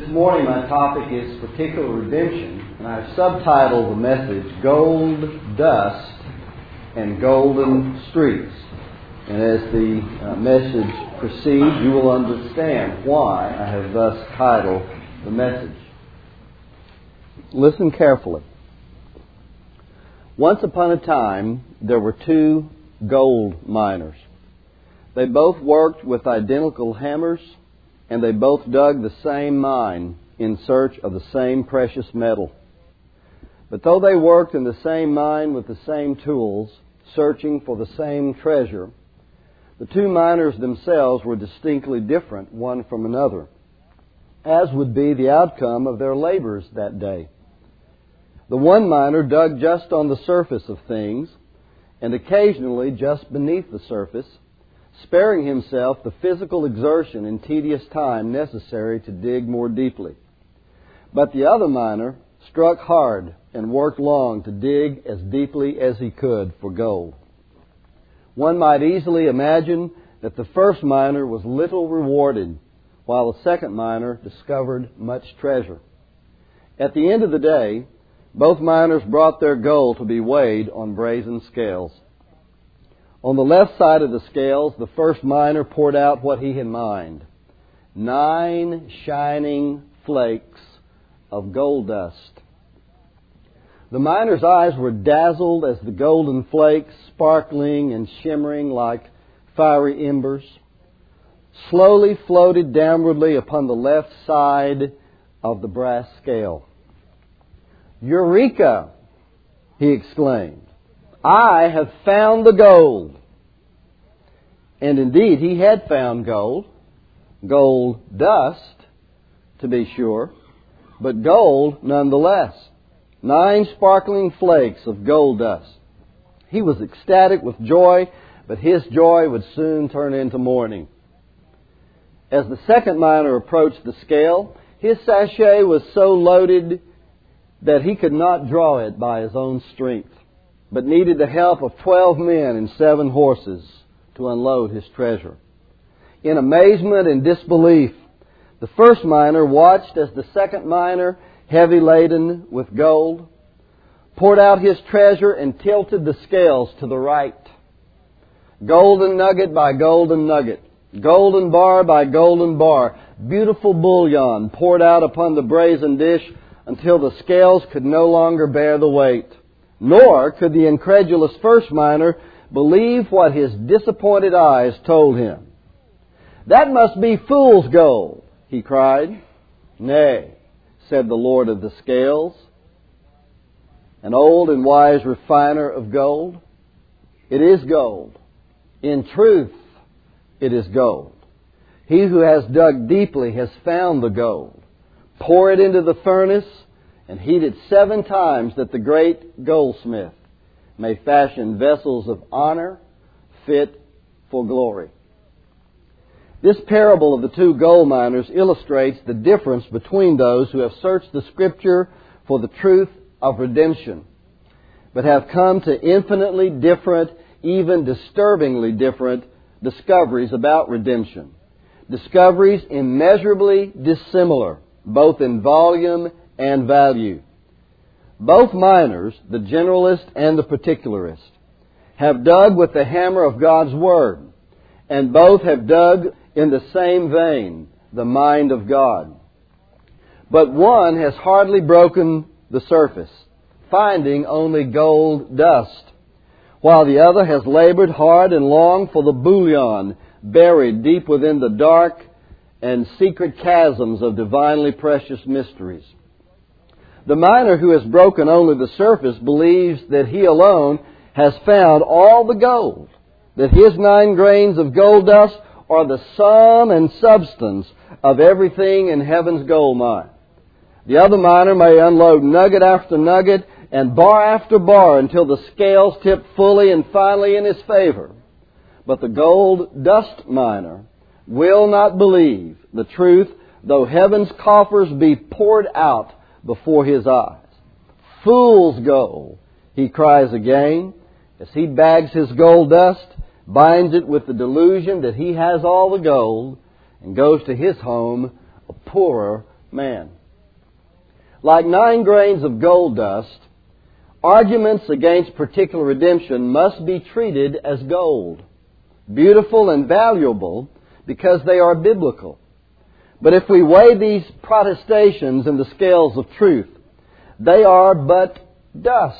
This morning my topic is particular redemption, and I've subtitled the message Gold Dust and Golden Streets. And as the message proceeds, you will understand why I have thus titled the message. Listen carefully. Once upon a time, there were two gold miners. They both worked with identical hammers, and they both dug the same mine in search of the same precious metal. But though they worked in the same mine with the same tools, searching for the same treasure, the two miners themselves were distinctly different one from another, as would be the outcome of their labors that day. The one miner dug just on the surface of things, and occasionally just beneath the surface, sparing himself the physical exertion and tedious time necessary to dig more deeply. But the other miner struck hard and worked long to dig as deeply as he could for gold. One might easily imagine that the first miner was little rewarded, while the second miner discovered much treasure. At the end of the day, both miners brought their gold to be weighed on brazen scales. On the left side of the scales, the first miner poured out what he had mined: 9 shining flakes of gold dust. The miner's eyes were dazzled as the golden flakes, sparkling and shimmering like fiery embers, slowly floated downwardly upon the left side of the brass scale. "Eureka!" he exclaimed. "I have found the gold." And indeed, he had found gold dust, to be sure, but gold nonetheless. 9 sparkling flakes of gold dust. He was ecstatic with joy, but his joy would soon turn into mourning. As the second miner approached the scale, his sachet was so loaded that he could not draw it by his own strength, but needed the help of 12 men and 7 horses to unload his treasure. In amazement and disbelief, the first miner watched as the second miner, heavy laden with gold, poured out his treasure and tilted the scales to the right. Golden nugget by golden nugget, golden bar by golden bar, beautiful bullion poured out upon the brazen dish until the scales could no longer bear the weight. Nor could the incredulous first miner believe what his disappointed eyes told him. "That must be fool's gold," he cried. "Nay," said the Lord of the scales, an old and wise refiner of gold, "it is gold. In truth, it is gold. He who has dug deeply has found the gold. Pour it into the furnace and heat it 7 times, that the great goldsmith may fashion vessels of honor fit for glory." This parable of the two gold miners illustrates the difference between those who have searched the Scripture for the truth of redemption, but have come to infinitely different, even disturbingly different, discoveries about redemption. Discoveries immeasurably dissimilar, both in volume and value. Both miners, the generalist and the particularist, have dug with the hammer of God's Word, and both have dug in the same vein, the mind of God. But one has hardly broken the surface, finding only gold dust, while the other has labored hard and long for the bullion buried deep within the dark and secret chasms of divinely precious mysteries. The miner who has broken only the surface believes that he alone has found all the gold, that his 9 grains of gold dust are the sum and substance of everything in heaven's gold mine. The other miner may unload nugget after nugget and bar after bar until the scales tip fully and finally in his favor. But the gold dust miner will not believe the truth, though heaven's coffers be poured out before his eyes. "Fool's gold," he cries again, as he bags his gold dust, binds it with the delusion that he has all the gold, and goes to his home a poorer man. Like 9 grains of gold dust, arguments against particular redemption must be treated as gold, beautiful and valuable because they are biblical. But if we weigh these protestations in the scales of truth, they are but dust.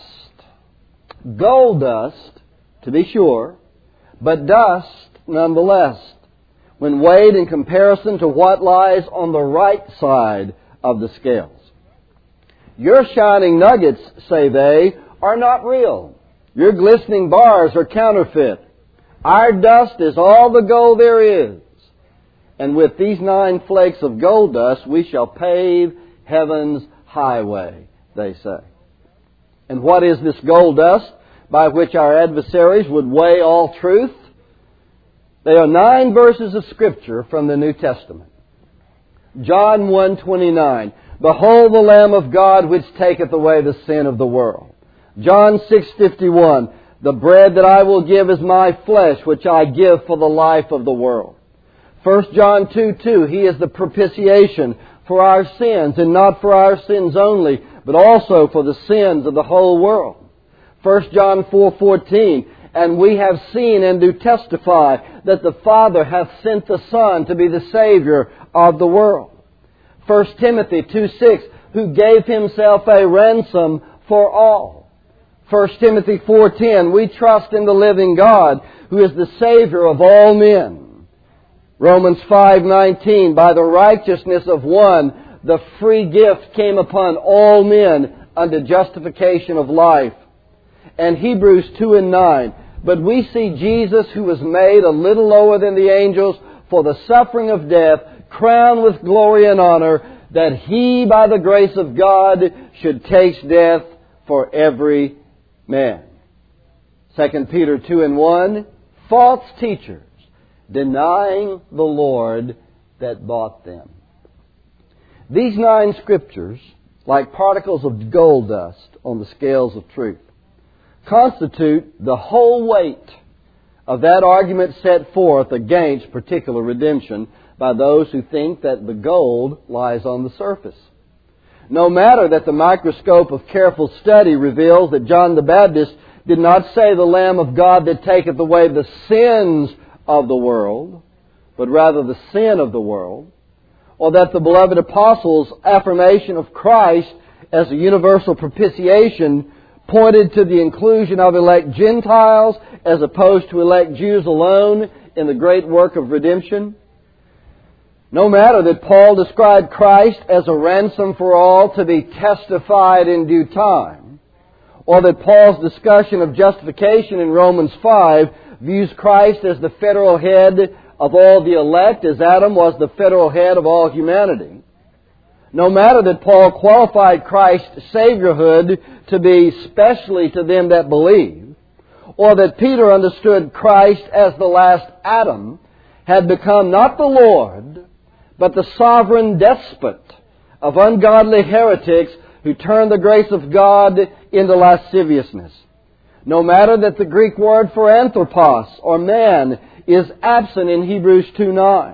Gold dust, to be sure, but dust nonetheless, when weighed in comparison to what lies on the right side of the scales. Your shining nuggets, say they, are not real. Your glistening bars are counterfeit. Our dust is all the gold there is. And with these 9 flakes of gold dust we shall pave heaven's highway, they say. And what is this gold dust by which our adversaries would weigh all truth? They are 9 verses of Scripture from the New Testament. John 1:29, Behold the Lamb of God which taketh away the sin of the world. John 6:51, The bread that I will give is my flesh, which I give for the life of the world. 1 John 2:2, He is the propitiation for our sins, and not for our sins only, but also for the sins of the whole world. 1 John 4:14, And we have seen and do testify that the Father hath sent the Son to be the Savior of the world. 1 Timothy 2:6, Who gave Himself a ransom for all. 1 Timothy 4:10, We trust in the living God, who is the Savior of all men. Romans 5:19, By the righteousness of one, the free gift came upon all men unto justification of life. And Hebrews 2:9, But we see Jesus, who was made a little lower than the angels for the suffering of death, crowned with glory and honor, that He, by the grace of God, should taste death for every man. 2 Peter 2:1, False teachers, denying the Lord that bought them. These 9 Scriptures, like particles of gold dust on the scales of truth, constitute the whole weight of that argument set forth against particular redemption by those who think that the gold lies on the surface. No matter that the microscope of careful study reveals that John the Baptist did not say the Lamb of God that taketh away the sins of the world, but rather the sin of the world, or that the beloved apostles' affirmation of Christ as a universal propitiation pointed to the inclusion of elect Gentiles as opposed to elect Jews alone in the great work of redemption. No matter that Paul described Christ as a ransom for all to be testified in due time, or that Paul's discussion of justification in Romans 5 views Christ as the federal head of all the elect, as Adam was the federal head of all humanity. No matter that Paul qualified Christ's Saviorhood to be specially to them that believe, or that Peter understood Christ as the last Adam, had become not the Lord, but the sovereign despot of ungodly heretics who turned the grace of God into lasciviousness. No matter that the Greek word for anthropos, or man, is absent in Hebrews 2:9.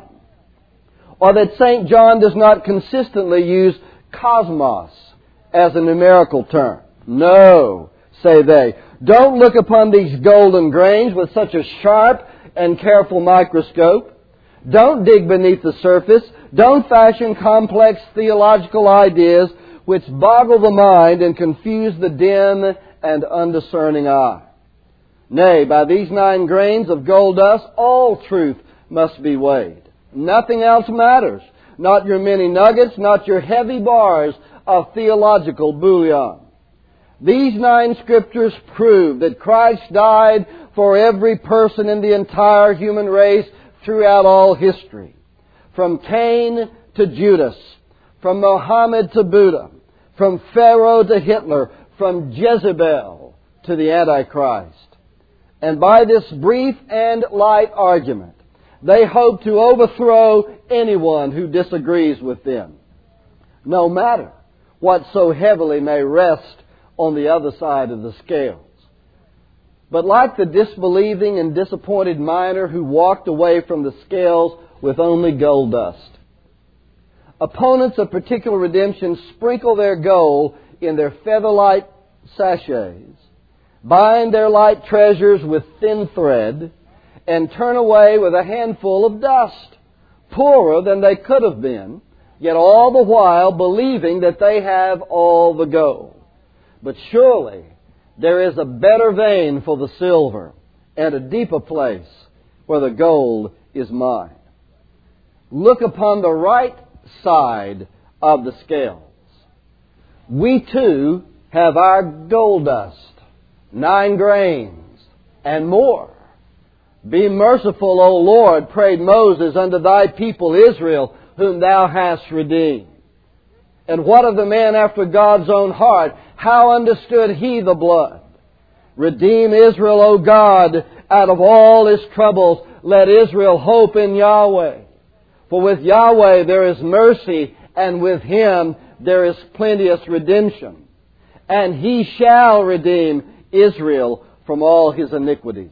Or that St. John does not consistently use cosmos as a numerical term. No, say they. Don't look upon these golden grains with such a sharp and careful microscope. Don't dig beneath the surface. Don't fashion complex theological ideas which boggle the mind and confuse the dim and undiscerning eye. Nay, by these 9 grains of gold dust, all truth must be weighed. Nothing else matters. Not your many nuggets, not your heavy bars of theological bullion. These 9 Scriptures prove that Christ died for every person in the entire human race throughout all history. From Cain to Judas, from Mohammed to Buddha, from Pharaoh to Hitler, from Jezebel to the Antichrist. And by this brief and light argument, they hope to overthrow anyone who disagrees with them, no matter what so heavily may rest on the other side of the scales. But like the disbelieving and disappointed miner who walked away from the scales with only gold dust, Opponents of particular redemption sprinkle their gold in their feather-light sachets, bind their light treasures with thin thread, and turn away with a handful of dust, poorer than they could have been, yet all the while believing that they have all the gold. But surely there is a better vein for the silver, and a deeper place where the gold is mine. Look upon the right side of the scales. We too have our gold dust, 9 grains, and more. Be merciful, O Lord, prayed Moses, unto thy people Israel, whom thou hast redeemed. And what of the man after God's own heart? How understood he the blood? Redeem Israel, O God, out of all his troubles. Let Israel hope in Yahweh. For with Yahweh there is mercy, and with Him there is plenteous redemption. And He shall redeem Israel from all his iniquities.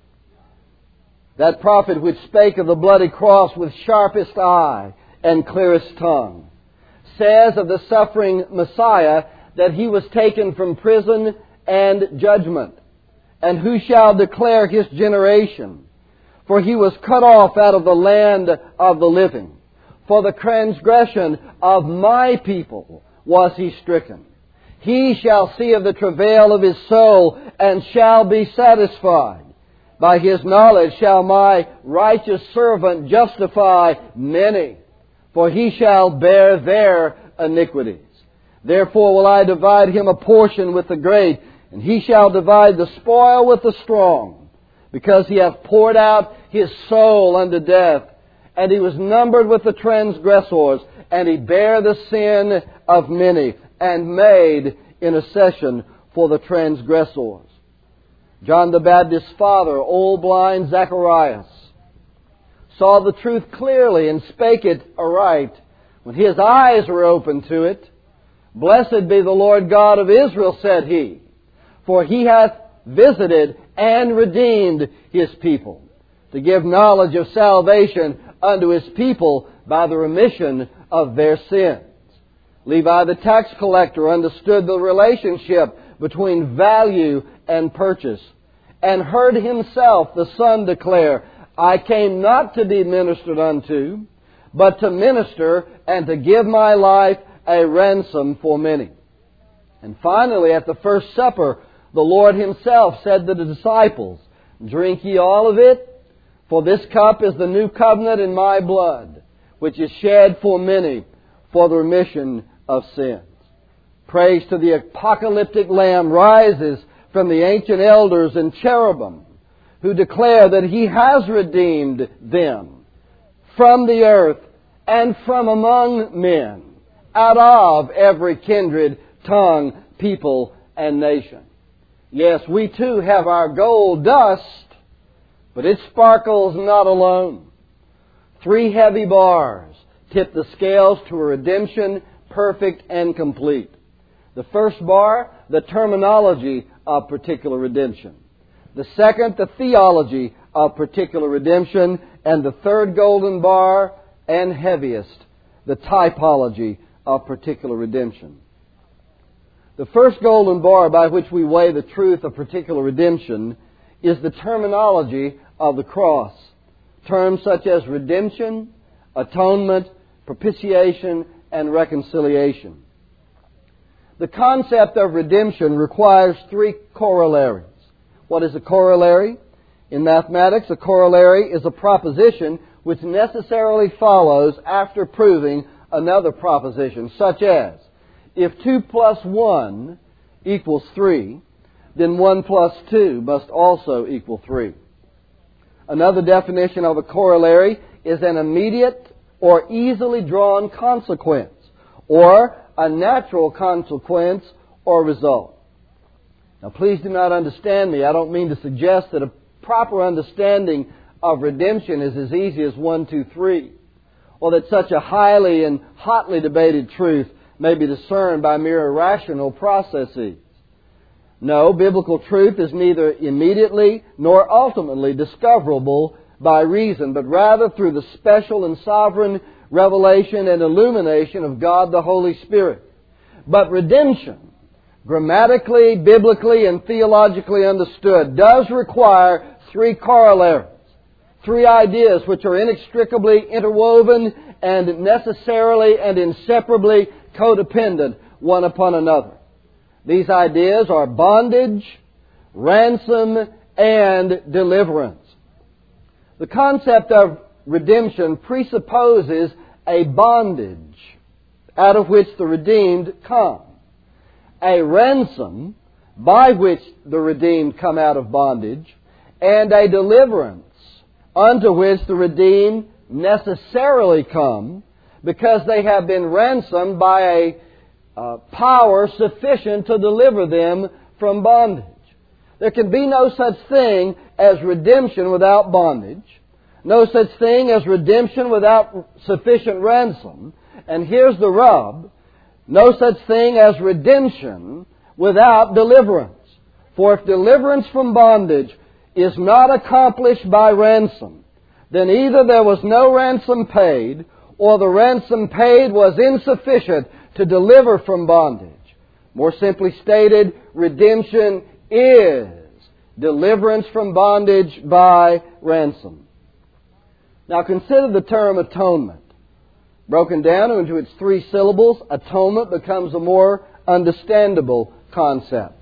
That prophet which spake of the bloody cross with sharpest eye and clearest tongue says of the suffering Messiah that He was taken from prison and judgment. And who shall declare His generation? For He was cut off out of the land of the living. For the transgression of my people was He stricken. He shall see of the travail of His soul, and shall be satisfied. By His knowledge shall my righteous servant justify many, for he shall bear their iniquities. Therefore will I divide him a portion with the great, and he shall divide the spoil with the strong, because he hath poured out his soul unto death, and he was numbered with the transgressors, and he bare the sin of many, and made intercession for the transgressors. John the Baptist's father, old blind Zacharias, saw the truth clearly and spake it aright when his eyes were opened to it. Blessed be the Lord God of Israel, said he, for He hath visited and redeemed His people, to give knowledge of salvation unto His people by the remission of their sins. Levi the tax collector understood the relationship between value and purchase, and heard himself the Son declare, I came not to be ministered unto, but to minister and to give my life a ransom for many. And finally, at the first supper, the Lord Himself said to the disciples, Drink ye all of it, for this cup is the new covenant in my blood, which is shed for many for the remission of sins. Praise to the apocalyptic Lamb rises from the ancient elders and cherubim, who declare that He has redeemed them from the earth and from among men, out of every kindred, tongue, people, and nation. Yes, we too have our gold dust, but it sparkles not alone. 3 heavy bars tip the scales to a redemption perfect and complete. The first bar, the terminology of particular redemption. The second, the theology of particular redemption. And the third golden bar, and heaviest, the typology of particular redemption. The first golden bar by which we weigh the truth of particular redemption is the terminology of the cross. Terms such as redemption, atonement, propitiation, and reconciliation. The concept of redemption requires 3 corollaries. What is a corollary? In mathematics, a corollary is a proposition which necessarily follows after proving another proposition, such as, if 2 plus 1 equals 3, then 1 plus 2 must also equal 3. Another definition of a corollary is an immediate or easily drawn consequence, or a natural consequence or result. Now please do not understand me. I don't mean to suggest that a proper understanding of redemption is as easy as 1, 2, 3, or that such a highly and hotly debated truth may be discerned by mere rational processes. No, biblical truth is neither immediately nor ultimately discoverable by reason, but rather through the special and sovereign revelation and illumination of God the Holy Spirit. But redemption, grammatically, biblically, and theologically understood, does require three corollaries, three ideas which are inextricably interwoven and necessarily and inseparably codependent one upon another. These ideas are bondage, ransom, and deliverance. The concept of redemption presupposes a bondage out of which the redeemed come, a ransom by which the redeemed come out of bondage, and a deliverance unto which the redeemed necessarily come because they have been ransomed by a power sufficient to deliver them from bondage. There can be no such thing as redemption without bondage, no such thing as redemption without sufficient ransom, and here's the rub, no such thing as redemption without deliverance. For if deliverance from bondage is not accomplished by ransom, then either there was no ransom paid, or the ransom paid was insufficient to deliver from bondage. More simply stated, redemption is deliverance from bondage by ransom. Now consider the term atonement. Broken down into its three syllables, atonement becomes a more understandable concept.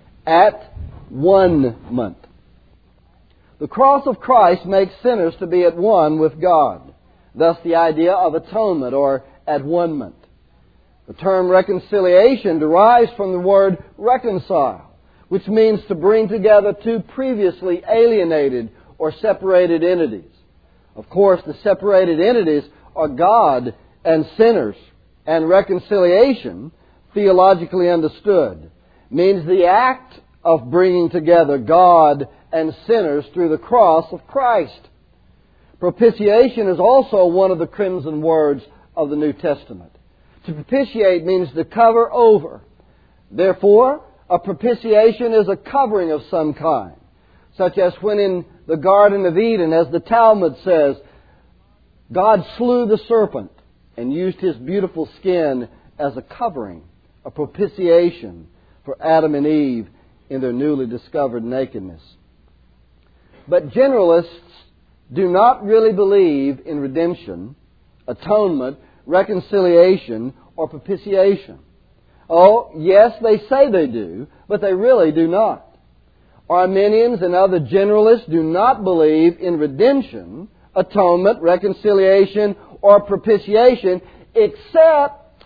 At-one-ment. The cross of Christ makes sinners to be at one with God. Thus the idea of atonement or at-one-ment. The term reconciliation derives from the word reconcile, which means to bring together two previously alienated or separated entities. Of course, the separated entities are God and sinners, and reconciliation, theologically understood, means the act of bringing together God and sinners through the cross of Christ. Propitiation is also one of the crimson words of the New Testament. To propitiate means to cover over. Therefore, a propitiation is a covering of some kind, such as when in the Garden of Eden, as the Talmud says, God slew the serpent and used his beautiful skin as a covering, a propitiation for Adam and Eve in their newly discovered nakedness. But generalists do not really believe in redemption, atonement, reconciliation, or propitiation. Oh, yes, they say they do, but they really do not. Arminians and other generalists do not believe in redemption, atonement, reconciliation, or propitiation, except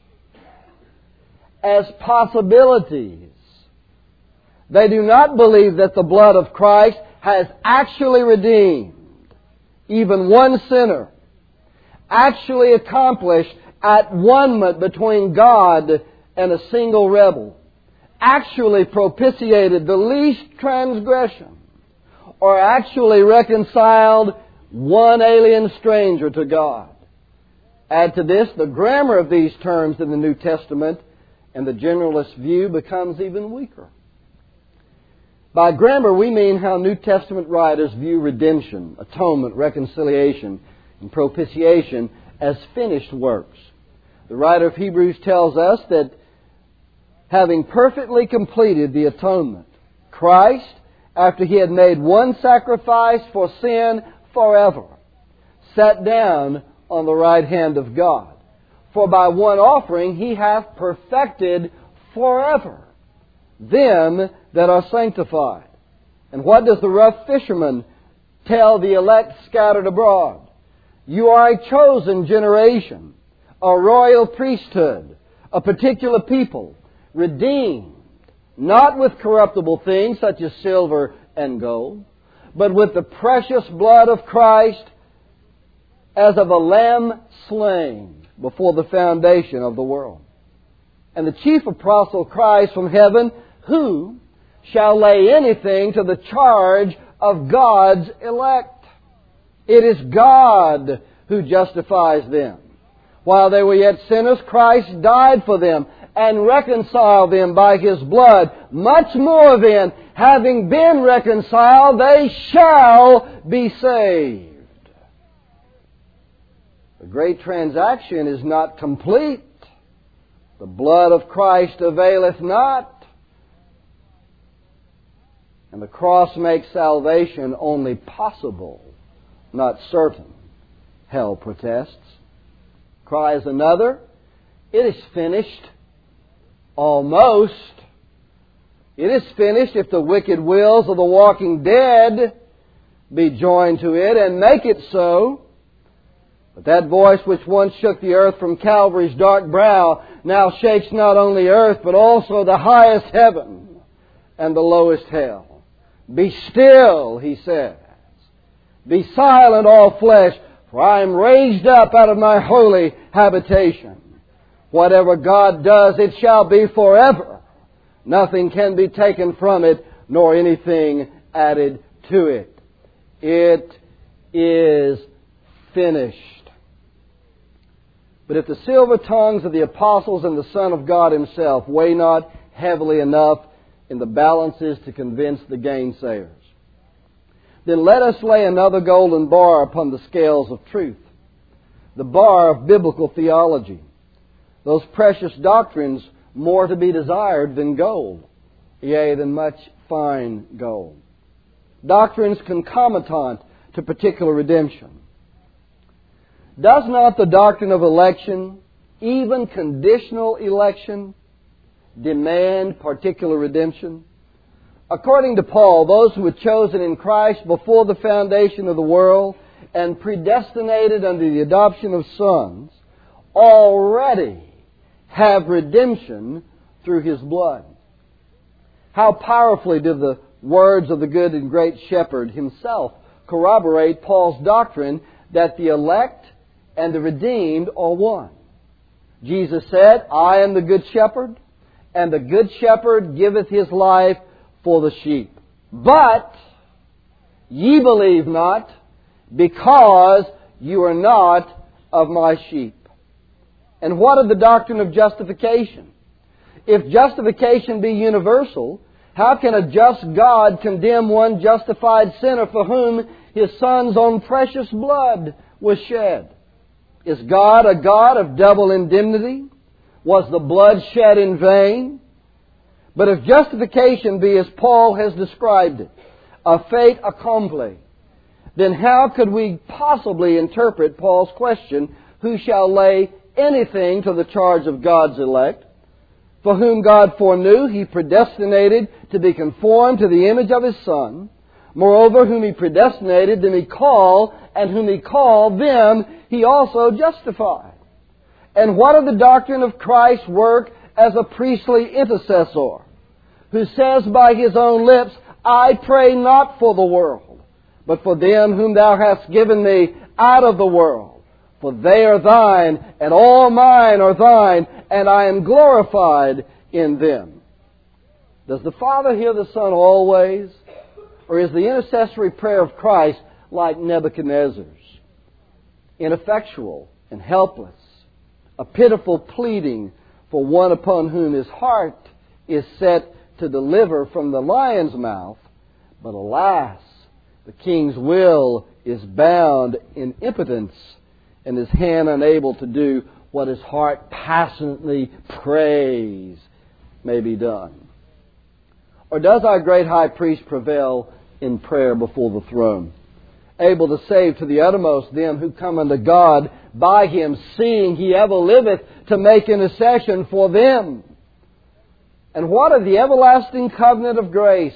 as possibilities. They do not believe that the blood of Christ has actually redeemed even one sinner, actually accomplished at-one-ment between God and a single rebel, actually propitiated the least transgression, or actually reconciled one alien stranger to God. Add to this the grammar of these terms in the New Testament, and the generalist view becomes even weaker. By grammar, we mean how New Testament writers view redemption, atonement, reconciliation, and propitiation as finished works. The writer of Hebrews tells us that having perfectly completed the atonement, Christ, after He had made one sacrifice for sin forever, sat down on the right hand of God. For by one offering He hath perfected forever them that are sanctified. And what does the rough fisherman tell the elect scattered abroad? You are a chosen generation, a royal priesthood, a particular people, redeemed, not with corruptible things such as silver and gold, but with the precious blood of Christ, as of a lamb slain before the foundation of the world. And the chief apostle cries from heaven, who shall lay anything to the charge of God's elect? It is God who justifies them. While they were yet sinners, Christ died for them and reconciled them by His blood. Much more then having been reconciled, they shall be saved. The great transaction is not complete. The blood of Christ availeth not. And the cross makes salvation only possible, not certain. Hell protests. Cries another, it is finished. Almost. It is finished if the wicked wills of the walking dead be joined to it and make it so. But that voice which once shook the earth from Calvary's dark brow now shakes not only earth but also the highest heaven and the lowest hell. Be still, he says. Be silent, all flesh, for I am raised up out of my holy habitation. Whatever God does, it shall be forever. Nothing can be taken from it, nor anything added to it. It is finished. But if the silver tongues of the apostles and the Son of God Himself weigh not heavily enough in the balances to convince the gainsayers, then let us lay another golden bar upon the scales of truth, the bar of biblical theology, those precious doctrines more to be desired than gold, yea, than much fine gold. Doctrines concomitant to particular redemption. Does not the doctrine of election, even conditional election, demand particular redemption? According to Paul, those who were chosen in Christ before the foundation of the world and predestinated unto the adoption of sons already have redemption through His blood. How powerfully did the words of the good and great shepherd himself corroborate Paul's doctrine that the elect and the redeemed are one. Jesus said, I am the good shepherd, and the good shepherd giveth his life for the sheep. But ye believe not, because you are not of my sheep. And what of the doctrine of justification? If justification be universal, how can a just God condemn one justified sinner for whom His Son's own precious blood was shed? Is God a God of double indemnity? Was the blood shed in vain? But if justification be as Paul has described it, a fait accompli, then how could we possibly interpret Paul's question, who shall lay anything to the charge of God's elect? For whom God foreknew, He predestinated to be conformed to the image of His Son. Moreover, whom He predestinated, them He called, and whom He called, them He also justified. And what of the doctrine of Christ's work as a priestly intercessor, who says by His own lips, I pray not for the world, but for them whom Thou hast given Me out of the world. For they are Thine, and all mine are Thine, and I am glorified in them. Does the Father hear the Son always? Or is the intercessory prayer of Christ like Nebuchadnezzar's? Ineffectual and helpless. A pitiful pleading for one upon whom His heart is set to deliver from the lion's mouth. But alas, the King's will is bound in impotence, and His hand unable to do what His heart passionately prays may be done. Or does our great high priest prevail in prayer before the throne, able to save to the uttermost them who come unto God by Him, seeing He ever liveth to make intercession for them? And what of the everlasting covenant of grace?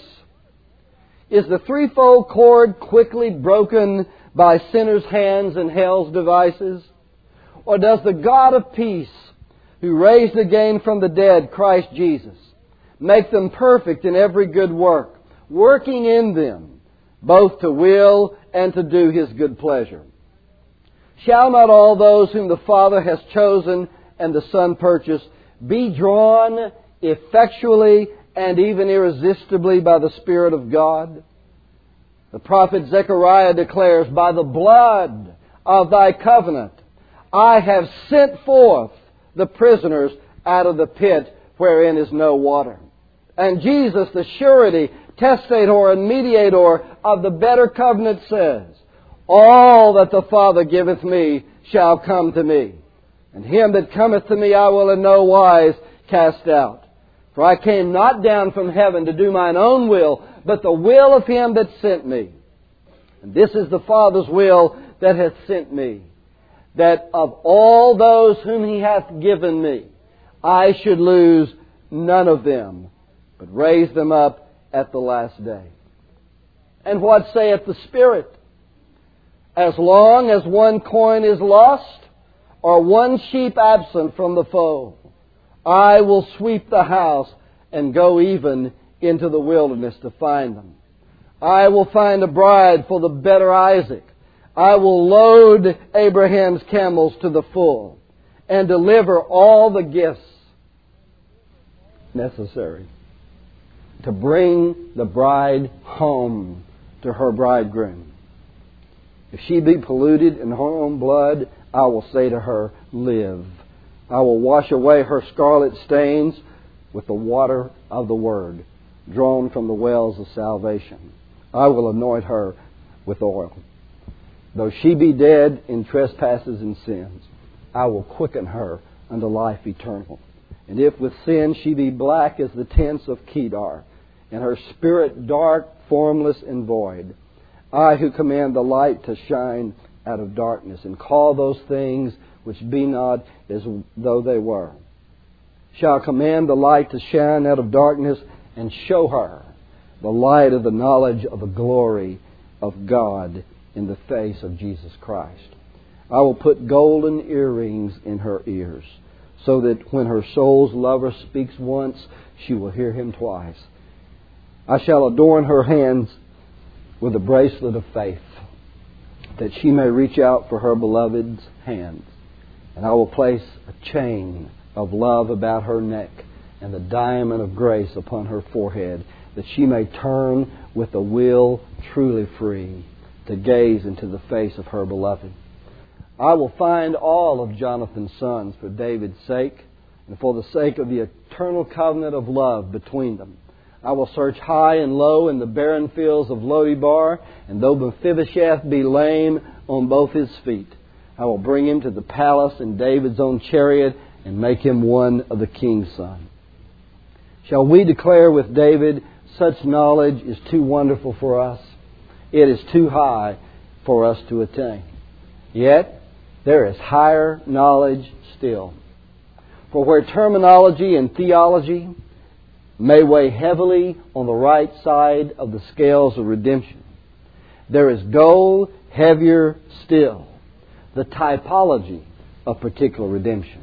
Is the threefold cord quickly broken by sinners' hands and hell's devices? Or does the God of peace, who raised again from the dead Christ Jesus, make them perfect in every good work, working in them both to will and to do His good pleasure? Shall not all those whom the Father has chosen and the Son purchased be drawn effectually and even irresistibly by the Spirit of God? The prophet Zechariah declares, by the blood of Thy covenant I have sent forth the prisoners out of the pit wherein is no water. And Jesus, the surety, testator and mediator of the better covenant, says, all that the Father giveth me shall come to me, and him that cometh to me I will in no wise cast out. For I came not down from heaven to do mine own will, but the will of him that sent me. And this is the Father's will that hath sent me, that of all those whom he hath given me, I should lose none of them, but raise them up at the last day. And what saith the Spirit? As long as one coin is lost, or one sheep absent from the fold, I will sweep the house and go even into the wilderness to find them. I will find a bride for the better Isaac. I will load Abraham's camels to the full and deliver all the gifts necessary to bring the bride home to her bridegroom. If she be polluted in her own blood, I will say to her, live. I will wash away her scarlet stains with the water of the Word, drawn from the wells of salvation. I will anoint her with oil. Though she be dead in trespasses and sins, I will quicken her unto life eternal. And if with sin she be black as the tents of Kedar, and her spirit dark, formless, and void, I who command the light to shine out of darkness, and call those things which be not as though they were, shall command the light to shine out of darkness, and show her the light of the knowledge of the glory of God in the face of Jesus Christ. I will put golden earrings in her ears, so that when her soul's lover speaks once, she will hear him twice. I shall adorn her hands with a bracelet of faith, that she may reach out for her beloved's hands. And I will place a chain of love about her neck, and the diamond of grace upon her forehead, that she may turn with a will truly free to gaze into the face of her beloved. I will find all of Jonathan's sons for David's sake, and for the sake of the eternal covenant of love between them. I will search high and low in the barren fields of Lo-debar, and though Mephibosheth be lame on both his feet, I will bring him to the palace in David's own chariot and make him one of the king's sons. Shall we declare with David, such knowledge is too wonderful for us? It is too high for us to attain. Yet, there is higher knowledge still. For where terminology and theology may weigh heavily on the right side of the scales of redemption, there is gold heavier still, the typology of particular redemption.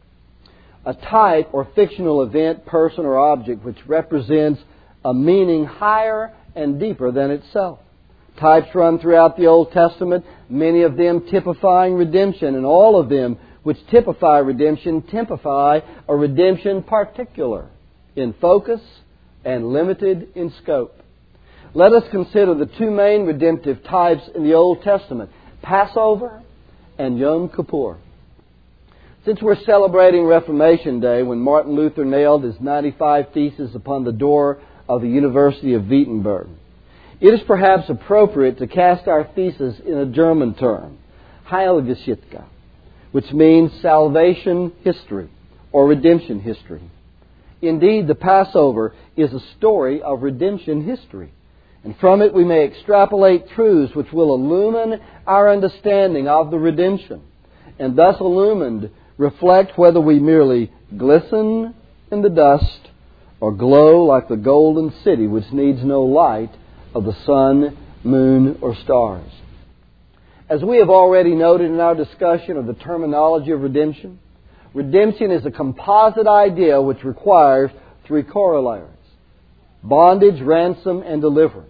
A type or fictional event, person, or object which represents a meaning higher and deeper than itself. Types run throughout the Old Testament, many of them typifying redemption, and all of them which typify redemption typify a redemption particular in focus and limited in scope. Let us consider the two main redemptive types in the Old Testament, Passover and Yom Kippur. Since we're celebrating Reformation Day, when Martin Luther nailed his 95 Theses upon the door of the University of Wittenberg, it is perhaps appropriate to cast our thesis in a German term, Heilgeschichte, which means salvation history or redemption history. Indeed, the Passover is a story of redemption history, and from it we may extrapolate truths which will illumine our understanding of the redemption, and thus illumined reflect whether we merely glisten in the dust or glow like the golden city which needs no light of the sun, moon, or stars. As we have already noted in our discussion of the terminology of redemption, redemption is a composite idea which requires three corollaries: bondage, ransom, and deliverance.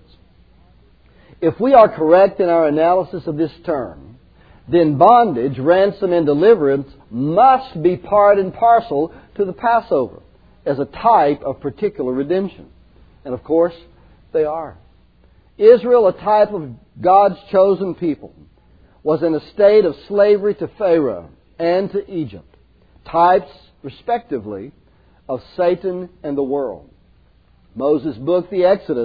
If we are correct in our analysis of this term, then bondage, ransom, and deliverance must be part and parcel to the Passover as a type of particular redemption. And of course, they are. Israel, a type of God's chosen people, was in a state of slavery to Pharaoh and to Egypt, types, respectively, of Satan and the world. Moses' book, the Exodus,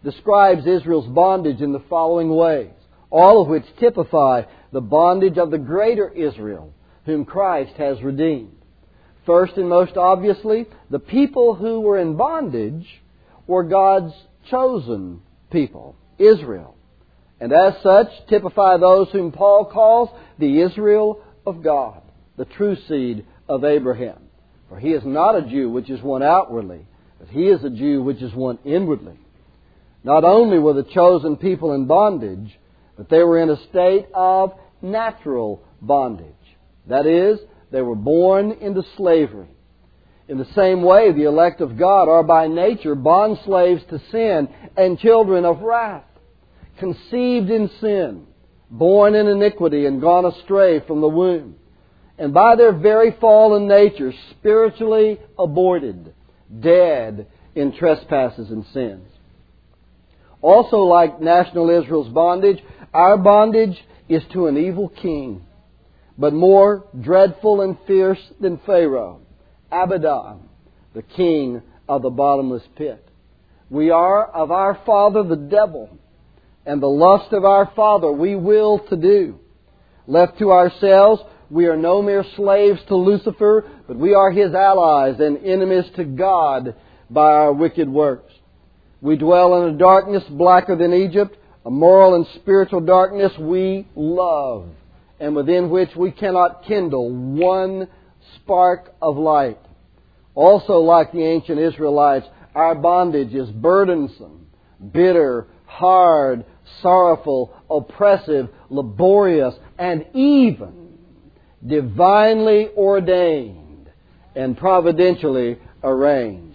describes Israel's bondage in the following ways, all of which typify the bondage of the greater Israel, whom Christ has redeemed. First and most obviously, the people who were in bondage were God's chosen people, Israel, and as such typify those whom Paul calls the Israel of God, the true seed of Abraham. For he is not a Jew which is one outwardly, but he is a Jew which is one inwardly. Not only were the chosen people in bondage, but they were in a state of natural bondage. That is, they were born into slavery. In the same way, the elect of God are by nature bondslaves to sin and children of wrath, conceived in sin, born in iniquity and gone astray from the womb, and by their very fallen nature spiritually aborted, dead in trespasses and sins. Also, like national Israel's bondage, our bondage is to an evil king, but more dreadful and fierce than Pharaoh, Abaddon, the king of the bottomless pit. We are of our father the devil, and the lust of our father we will to do. Left to ourselves, we are no mere slaves to Lucifer, but we are his allies and enemies to God by our wicked works. We dwell in a darkness blacker than Egypt, a moral and spiritual darkness we love, and within which we cannot kindle one spark of light. Also, like the ancient Israelites, our bondage is burdensome, bitter, hard, sorrowful, oppressive, laborious, and even divinely ordained and providentially arranged.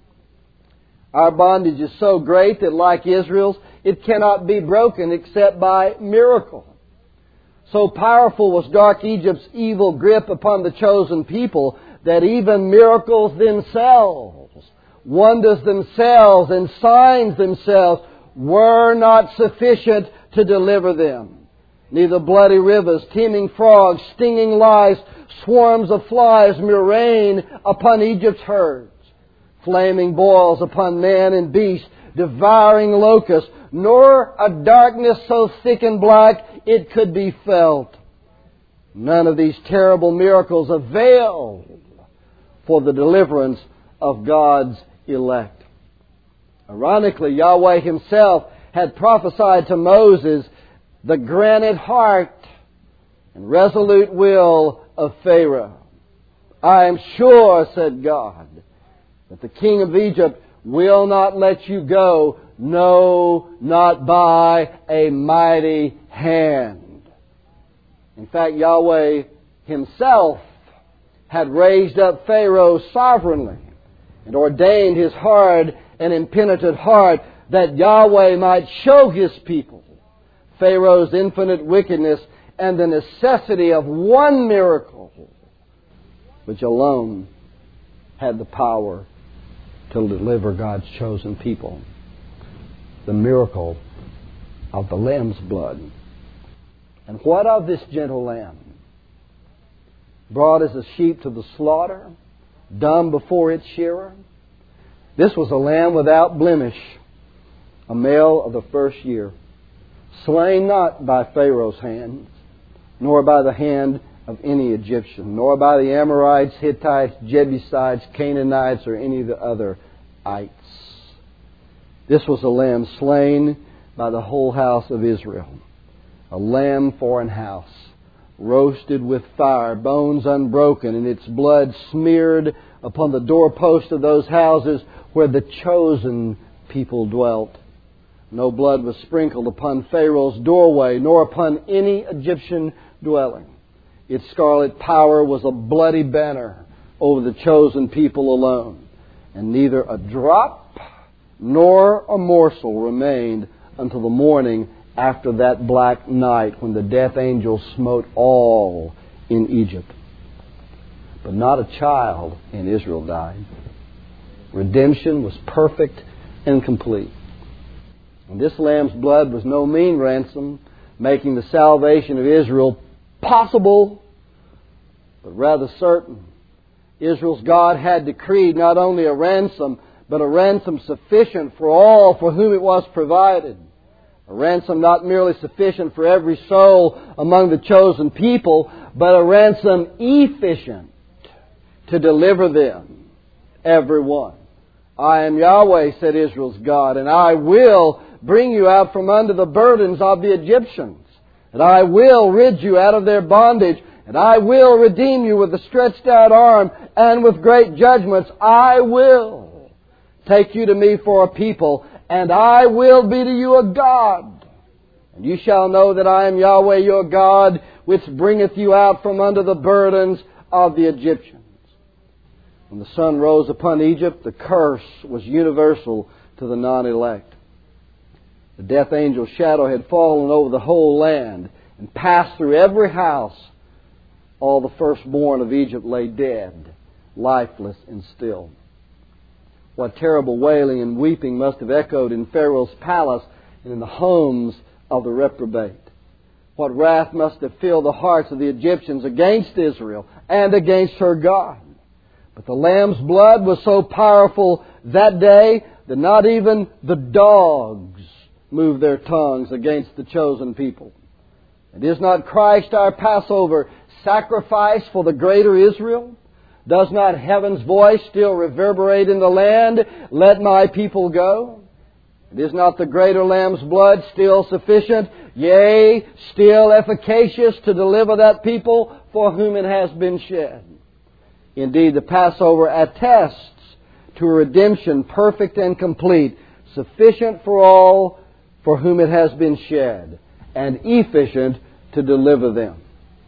Our bondage is so great that, like Israel's, it cannot be broken except by miracle. So powerful was dark Egypt's evil grip upon the chosen people that even miracles themselves, wonders themselves, and signs themselves were not sufficient to deliver them. Neither bloody rivers, teeming frogs, stinging lice, swarms of flies murrain upon Egypt's herds, flaming boils upon man and beast, devouring locusts, nor a darkness so thick and black it could be felt. None of these terrible miracles availed for the deliverance of God's elect. Ironically, Yahweh Himself had prophesied to Moses the granite heart and resolute will of Pharaoh. I am sure, said God, that the king of Egypt will not let you go, no, not by a mighty hand. In fact, Yahweh Himself had raised up Pharaoh sovereignly and ordained his hard and impenitent heart that Yahweh might show His people Pharaoh's infinite wickedness and the necessity of one miracle, which alone had the power to deliver God's chosen people. The miracle of the Lamb's blood. And what of this gentle lamb? Brought as a sheep to the slaughter, dumb before its shearer. This was a lamb without blemish, a male of the first year, slain not by Pharaoh's hands, nor by the hand of any Egyptian, nor by the Amorites, Hittites, Jebusites, Canaanites, or any of the other ites. This was a lamb slain by the whole house of Israel, a lamb for an house, roasted with fire, bones unbroken, and its blood smeared upon the doorpost of those houses where the chosen people dwelt. No blood was sprinkled upon Pharaoh's doorway, nor upon any Egyptian dwelling. Its scarlet power was a bloody banner over the chosen people alone, and neither a drop nor a morsel remained until the morning after that black night when the death angel smote all in Egypt. But not a child in Israel died. Redemption was perfect and complete. And this lamb's blood was no mean ransom, making the salvation of Israel possible, but rather certain. Israel's God had decreed not only a ransom, but a ransom sufficient for all for whom it was provided. A ransom not merely sufficient for every soul among the chosen people, but a ransom efficient to deliver them, every one. I am Yahweh, said Israel's God, and I will bring you out from under the burdens of the Egyptians, and I will rid you out of their bondage, and I will redeem you with a stretched out arm and with great judgments. I will take you to me for a people, and I will be to you a God. And you shall know that I am Yahweh your God, which bringeth you out from under the burdens of the Egyptians. When the sun rose upon Egypt, the curse was universal to the non-elect. The death angel's shadow had fallen over the whole land and passed through every house. All the firstborn of Egypt lay dead, lifeless and still. What terrible wailing and weeping must have echoed in Pharaoh's palace and in the homes of the reprobate. What wrath must have filled the hearts of the Egyptians against Israel and against her God. But the Lamb's blood was so powerful that day that not even the dogs moved their tongues against the chosen people. And is not Christ our Passover sacrifice for the greater Israel? Does not heaven's voice still reverberate in the land? Let my people go. And is not the greater Lamb's blood still sufficient, yea, still efficacious to deliver that people for whom it has been shed? Indeed, the Passover attests to a redemption perfect and complete, sufficient for all for whom it has been shed, and efficient to deliver them.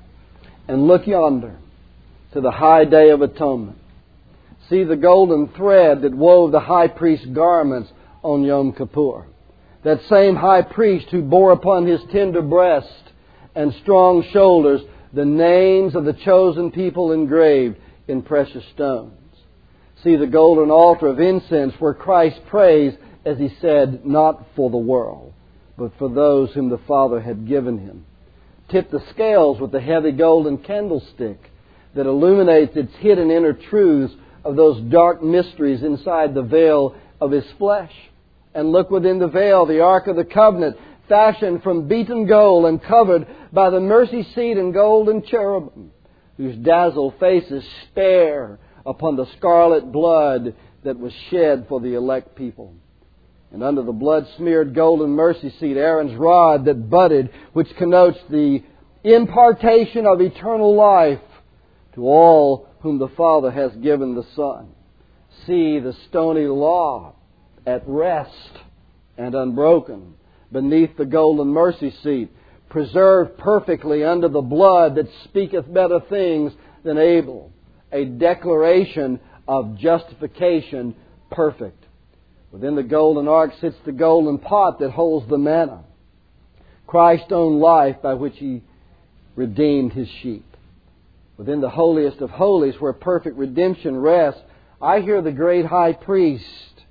And look yonder to the high day of atonement. See the golden thread that wove the high priest's garments on Yom Kippur. That same high priest who bore upon his tender breast and strong shoulders the names of the chosen people engraved in precious stones. See the golden altar of incense where Christ prays, as He said, not for the world, but for those whom the Father had given Him. Tip the scales with the heavy golden candlestick that illuminates its hidden inner truths of those dark mysteries inside the veil of His flesh. And look within the veil, the Ark of the Covenant, fashioned from beaten gold and covered by the mercy seat and golden cherubim, whose dazzled faces stare upon the scarlet blood that was shed for the elect people. And under the blood-smeared golden mercy seat, Aaron's rod that budded, which connotes the impartation of eternal life to all whom the Father has given the Son. See the stony law at rest and unbroken beneath the golden mercy seat, preserved perfectly under the blood that speaketh better things than Abel, a declaration of justification perfect. Within the golden ark sits the golden pot that holds the manna, Christ's own life by which He redeemed His sheep. Within the holiest of holies, where perfect redemption rests, I hear the great high priest,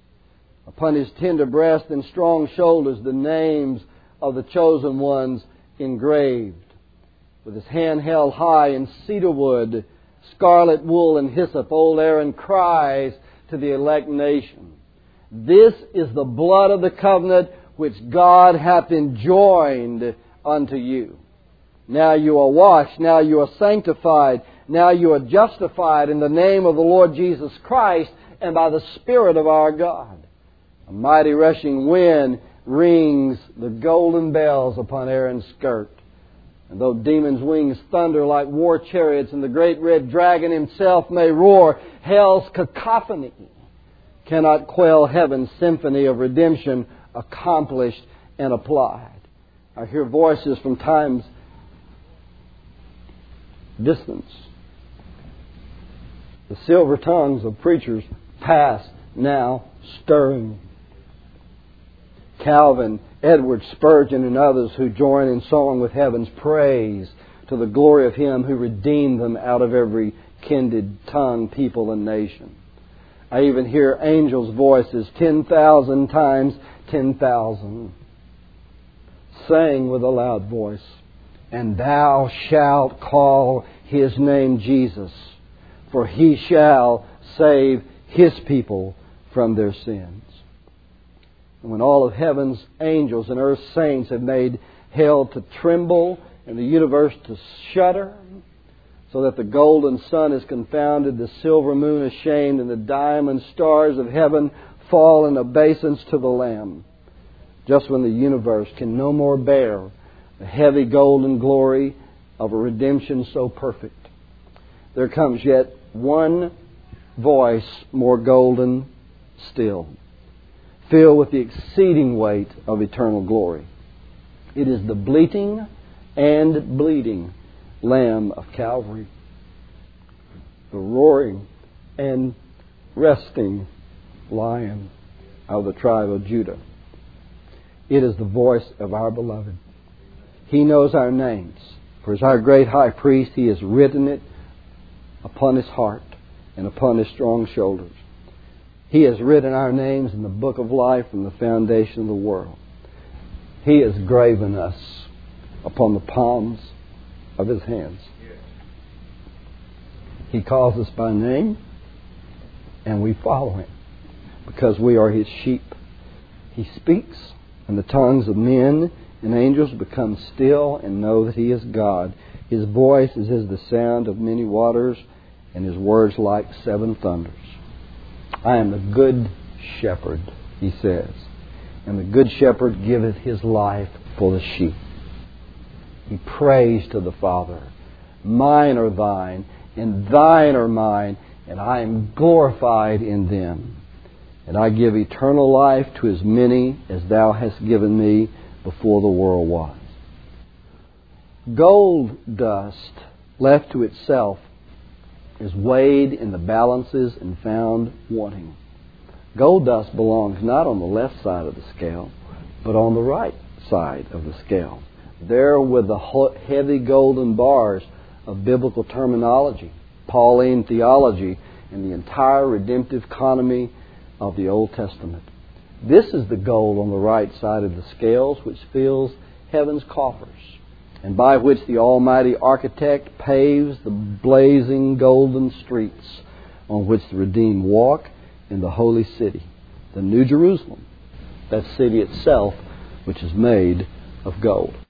upon his tender breast and strong shoulders, the names of the chosen ones engraved. With his hand held high in cedar wood, scarlet wool and hyssop, old Aaron cries to the elect nation, "This is the blood of the covenant which God hath enjoined unto you. Now you are washed, now you are sanctified, now you are justified in the name of the Lord Jesus Christ and by the Spirit of our God." A mighty rushing wind rings the golden bells upon Aaron's skirt. And though demons' wings thunder like war chariots and the great red dragon himself may roar, hell's cacophony cannot quell heaven's symphony of redemption accomplished and applied. I hear voices from time's distance. The silver tongues of preachers pass now stirring. Calvin, Edward, Spurgeon, and others who join in song with heaven's praise to the glory of Him who redeemed them out of every kindred tongue, people, and nation. I even hear angels' voices 10,000 times 10,000 saying with a loud voice, "And thou shalt call His name Jesus, for He shall save His people from their sins. And when all of heaven's angels and earth's saints have made hell to tremble and the universe to shudder, so that the golden sun is confounded, the silver moon ashamed, and the diamond stars of heaven fall in obeisance to the Lamb, just when the universe can no more bear the heavy golden glory of a redemption so perfect, there comes yet one voice more golden still, filled with the exceeding weight of eternal glory. It is the bleating and bleeding Lamb of Calvary, the roaring and resting Lion of the tribe of Judah. It is the voice of our beloved. He knows our names, for as our great high priest, He has written it upon His heart and upon His strong shoulders. He has written our names in the book of life from the foundation of the world. He has graven us upon the palms of His hands. He calls us by name, and we follow Him because we are His sheep. He speaks, and the tongues of men and angels become still and know that He is God. His voice is as the sound of many waters, and His words like 7 thunders. I am the good shepherd, He says, and the good shepherd giveth his life for the sheep. He prays to the Father, mine are thine, and thine are mine, and I am glorified in them. And I give eternal life to as many as thou hast given me before the world was. Gold dust left to itself is weighed in the balances and found wanting. Gold dust belongs not on the left side of the scale, but on the right side of the scale. There were the heavy golden bars of biblical terminology, Pauline theology, and the entire redemptive economy of the Old Testament. This is the gold on the right side of the scales which fills heaven's coffers, and by which the Almighty Architect paves the blazing golden streets on which the redeemed walk in the holy city, the New Jerusalem, that city itself which is made of gold.